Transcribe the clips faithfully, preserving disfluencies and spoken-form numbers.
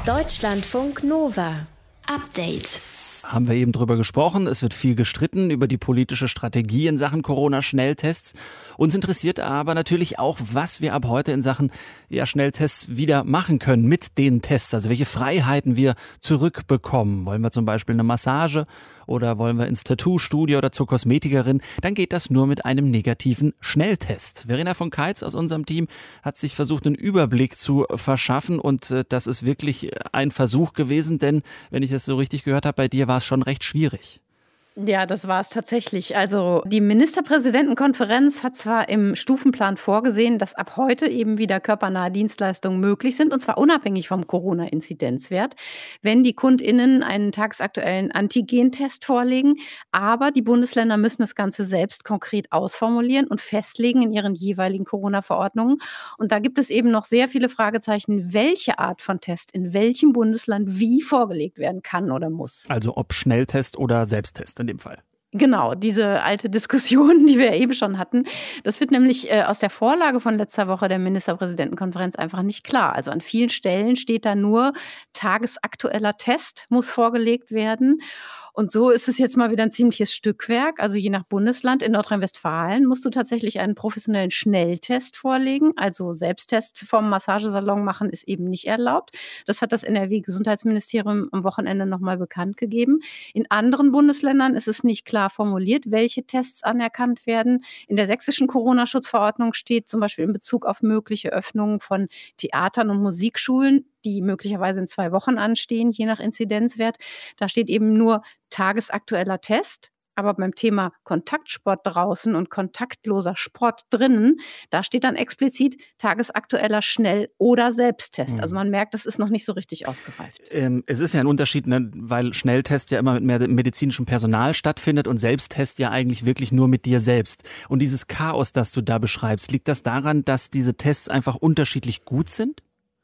Deutschlandfunk Nova. Update. Haben wir eben drüber gesprochen. Es wird viel gestritten über die politische Strategie in Sachen Corona-Schnelltests. Uns interessiert aber natürlich auch, was wir ab heute in Sachen ja, Schnelltests wieder machen können mit den Tests. Also welche Freiheiten wir zurückbekommen. Wollen wir zum Beispiel eine Massage oder wollen wir ins Tattoo-Studio oder zur Kosmetikerin? Dann geht das nur mit einem negativen Schnelltest. Verena von Keitz aus unserem Team hat sich versucht, einen Überblick zu verschaffen. Und äh, das ist wirklich ein Versuch gewesen, denn wenn ich es so richtig gehört habe, bei dir war es schon recht schwierig. Ja, das war es tatsächlich. Also die Ministerpräsidentenkonferenz hat zwar im Stufenplan vorgesehen, dass ab heute eben wieder körpernahe Dienstleistungen möglich sind, und zwar unabhängig vom Corona-Inzidenzwert, wenn die KundInnen einen tagesaktuellen Antigentest vorlegen. Aber die Bundesländer müssen das Ganze selbst konkret ausformulieren und festlegen in ihren jeweiligen Corona-Verordnungen. Und da gibt es eben noch sehr viele Fragezeichen, welche Art von Test in welchem Bundesland wie vorgelegt werden kann oder muss. Also ob Schnelltest oder Selbsttest in dem Fall. Genau, diese alte Diskussion, die wir eben schon hatten. Das wird nämlich äh, aus der Vorlage von letzter Woche der Ministerpräsidentenkonferenz einfach nicht klar. Also an vielen Stellen steht da nur, tagesaktueller Test muss vorgelegt werden. Und so ist es jetzt mal wieder ein ziemliches Stückwerk. Also je nach Bundesland. In Nordrhein-Westfalen musst du tatsächlich einen professionellen Schnelltest vorlegen. Also Selbsttest vom Massagesalon machen ist eben nicht erlaubt. Das hat das N R W-Gesundheitsministerium am Wochenende nochmal bekannt gegeben. In anderen Bundesländern ist es nicht klar formuliert, welche Tests anerkannt werden. In der sächsischen Corona-Schutzverordnung steht zum Beispiel in Bezug auf mögliche Öffnungen von Theatern und Musikschulen, die möglicherweise in zwei Wochen anstehen, je nach Inzidenzwert. Da steht eben nur tagesaktueller Test. Aber beim Thema Kontaktsport draußen und kontaktloser Sport drinnen, da steht dann explizit tagesaktueller Schnell- oder Selbsttest. Also man merkt, das ist noch nicht so richtig ausgereift. Ähm, es ist ja ein Unterschied, ne, weil Schnelltest ja immer mit mehr medizinischem Personal stattfindet und Selbsttest ja eigentlich wirklich nur mit dir selbst. Und dieses Chaos, das du da beschreibst, liegt das daran, dass diese Tests einfach unterschiedlich gut sind?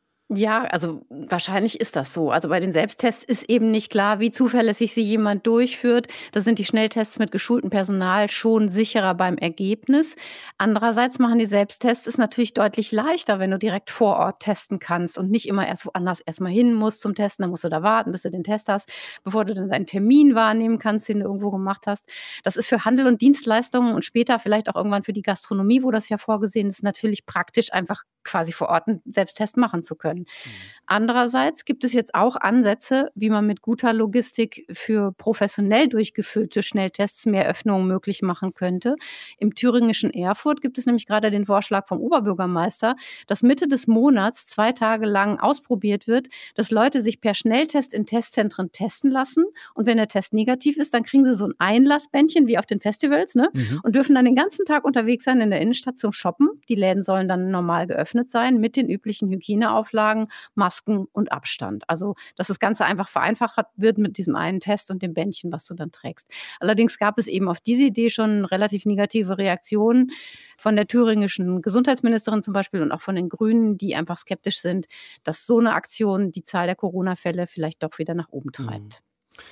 Ja, also wahrscheinlich ist das so. Also bei den Selbsttests ist eben nicht klar, wie zuverlässig sie jemand durchführt. Da sind die Schnelltests mit geschultem Personal schon sicherer beim Ergebnis. Andererseits machen die Selbsttests es natürlich deutlich leichter, wenn du direkt vor Ort testen kannst und nicht immer erst woanders erstmal hin musst zum Testen. Dann musst du da warten, bis du den Test hast, bevor du dann deinen Termin wahrnehmen kannst, den du irgendwo gemacht hast. Das ist für Handel und Dienstleistungen und später vielleicht auch irgendwann für die Gastronomie, wo das ja vorgesehen ist, natürlich praktisch, einfach quasi vor Ort einen Selbsttest machen zu können. Mhm. Andererseits gibt es jetzt auch Ansätze, wie man mit guter Logistik für professionell durchgeführte Schnelltests mehr Öffnungen möglich machen könnte. Im thüringischen Erfurt gibt es nämlich gerade den Vorschlag vom Oberbürgermeister, dass Mitte des Monats zwei Tage lang ausprobiert wird, dass Leute sich per Schnelltest in Testzentren testen lassen. Und wenn der Test negativ ist, dann kriegen sie so ein Einlassbändchen wie auf den Festivals, ne? Mhm. Und dürfen dann den ganzen Tag unterwegs sein in der Innenstadt zum Shoppen. Die Läden sollen dann normal geöffnet sein mit den üblichen Hygieneauflagen, Masken und Abstand. Also, dass das Ganze einfach vereinfacht wird mit diesem einen Test und dem Bändchen, was du dann trägst. Allerdings gab es eben auf diese Idee schon relativ negative Reaktionen von der thüringischen Gesundheitsministerin zum Beispiel und auch von den Grünen, die einfach skeptisch sind, dass so eine Aktion die Zahl der Corona-Fälle vielleicht doch wieder nach oben treibt.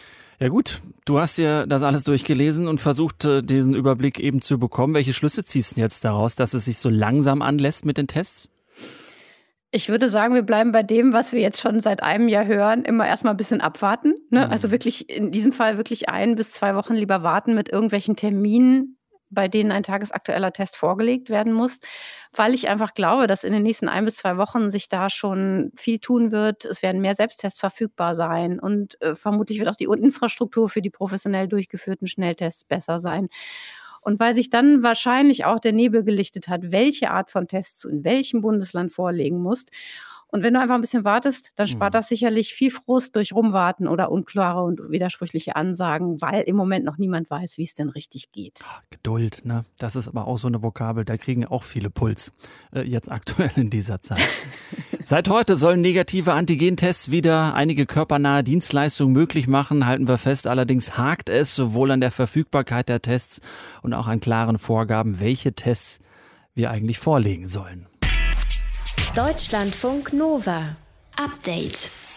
Ja gut, du hast ja das alles durchgelesen und versucht, diesen Überblick eben zu bekommen. Welche Schlüsse ziehst du jetzt daraus, dass es sich so langsam anlässt mit den Tests? Ich würde sagen, wir bleiben bei dem, was wir jetzt schon seit einem Jahr hören, immer erstmal ein bisschen abwarten. Ne? Mhm. Also wirklich in diesem Fall wirklich ein bis zwei Wochen lieber warten mit irgendwelchen Terminen, bei denen ein tagesaktueller Test vorgelegt werden muss, weil ich einfach glaube, dass in den nächsten ein bis zwei Wochen sich da schon viel tun wird. Es werden mehr Selbsttests verfügbar sein und äh, vermutlich wird auch die Infrastruktur für die professionell durchgeführten Schnelltests besser sein. Und weil sich dann wahrscheinlich auch der Nebel gelichtet hat, welche Art von Tests du in welchem Bundesland vorlegen musst. Und wenn du einfach ein bisschen wartest, dann spart das sicherlich viel Frust durch Rumwarten oder unklare und widersprüchliche Ansagen, weil im Moment noch niemand weiß, wie es denn richtig geht. Geduld, ne? Das ist aber auch so eine Vokabel, da kriegen auch viele Puls, äh, jetzt aktuell in dieser Zeit. Seit heute sollen negative Antigentests wieder einige körpernahe Dienstleistungen möglich machen, halten wir fest. Allerdings hakt es sowohl an der Verfügbarkeit der Tests und auch an klaren Vorgaben, welche Tests wir eigentlich vorlegen sollen. Deutschlandfunk Nova. Update.